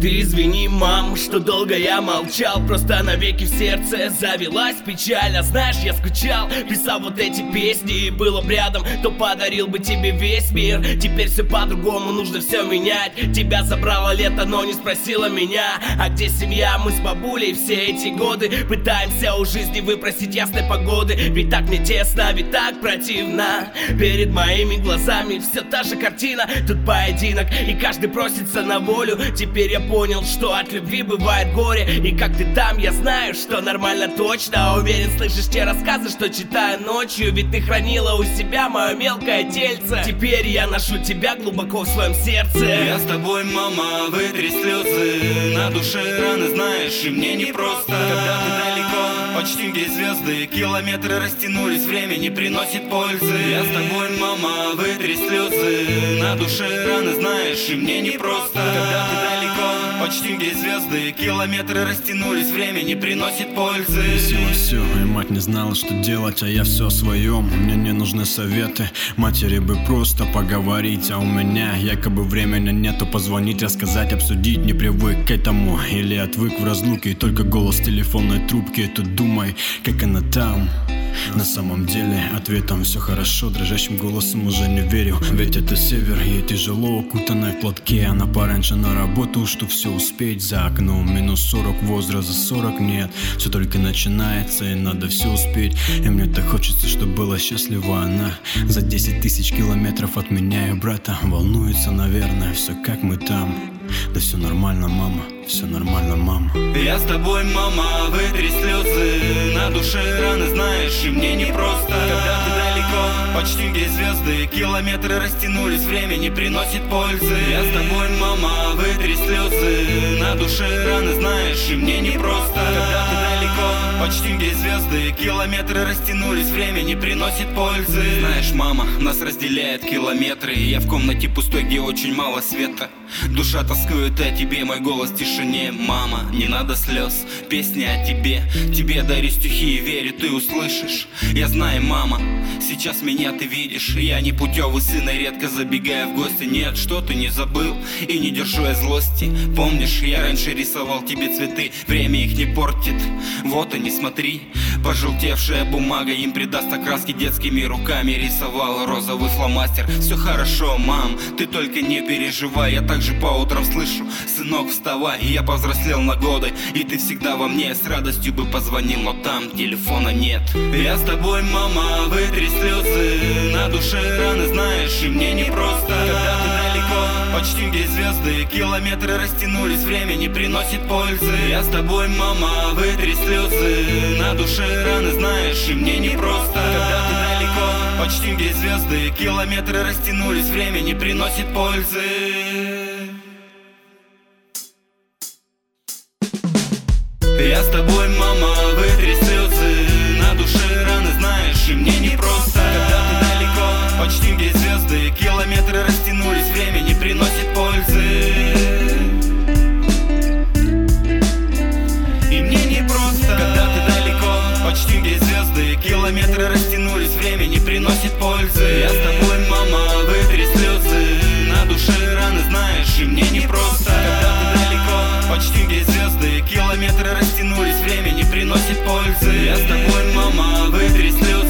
Ты извини, мам, что долго я молчал. Просто навеки в сердце завелась печаль. А знаешь, я скучал, писал вот эти песни. И было б рядом, то подарил бы тебе весь мир. Теперь все по-другому, нужно все менять. Тебя забрало лето, но не спросила меня. А где семья? Мы с бабулей все эти годы пытаемся у жизни выпросить ясной погоды. Ведь так мне тесно, ведь так противно. Перед моими глазами все та же картина. Тут поединок, и каждый просится на волю. Теперь я понял, что от любви бывает горе. И как ты там, я знаю, что нормально точно. Уверен, слышишь те рассказы, что читаю ночью. Ведь ты хранила у себя мое мелкое тельце. Теперь я ношу тебя глубоко в своем сердце. Я с тобой, мама, вытри слезы. На душе раны, знаешь, и мне непросто. Когда ты далеко, почти где звезды, километры растянулись, время не приносит пользы. Я с тобой, мама, вытри слезы. На душе раны, знаешь, и мне непросто. Когда ты далеко, почти где звезды, километры растянулись, время не приносит пользы. Весело все, и мать не знала, что делать, а я все о своем. Мне не нужны советы, матери бы просто поговорить. А у меня якобы времени нету позвонить, рассказать, обсудить. Не привык к этому или отвык в разлуке, и только голос телефонной трубки. Тут думай, как она там. На самом деле ответом все хорошо, дрожащим голосом уже не верю. Ведь это север, ей тяжело, укутанная в платке. Она пораньше на работу, что все успеть. За окном минус 40, возраст за 40 нет. Все только начинается и надо все успеть. И мне так хочется, чтобы была счастлива она. За 10 тысяч километров от меня и брата. Волнуется, наверное, все как мы там. Да все нормально, мама, все нормально, мама. Я с тобой, мама, вытри слезы. На душе раны, знаешь, и мне непросто. Когда ты далеко, почти где звезды, километры растянулись, время не приносит пользы. Я с тобой, мама, вытри слезы. На душе раны, знаешь, и мне непросто. Когда ты далеко, почти где звезды, километры растянулись, время не приносит пользы. Знаешь, мама, нас разделяет километры. И я в комнате пустой, где очень мало света. Душа тоскует о тебе, мой голос в тишине. Мама, не надо слез, песни о тебе. Тебе дарю стихи и верю, ты услышишь. Я знаю, мама, сейчас меня ты видишь. Я не путевый сын и редко забегаю в гости. Нет, что ты не забыл и не держу я злости. Помнишь, я раньше рисовал тебе цветы. Время их не портит, вот они, смотри. Пожелтевшая бумага им придаст окраски. Детскими руками рисовал розовый фломастер. Все хорошо, мам, ты только не переживай. Я также по утрам слышу: сынок, вставай. Я повзрослел на годы, и ты всегда во мне. С радостью бы позвонил, но там телефона нет. Я с тобой, мама, вытри слезы. На душе раны, знаешь, и мне непросто. Когда ты далеко, почти где звезды, километры растянулись, время не приносит пользы. Я с тобой, мама, вытри слезы. На душе раны, знаешь, и мне непросто. Когда ты далеко, почти где звезды, километры растянулись, время не приносит пользы. Я с тобой, мама, вытри слезы. На душе раны, знаешь, и мне непросто. Когда ты далеко, почти где звезды, километры растянулись, время не приносит пользы. И мне непросто. Когда ты далеко, почти где звезды, километры растянулись, время не приносит пользы. Я с тобой, мама, вытри слезы. На душе раны, знаешь, и мне непросто. Когда ты далеко, почти где звезды, километры растянулись, время не приносит пользы. Я с тобой, мама, вытри слезы.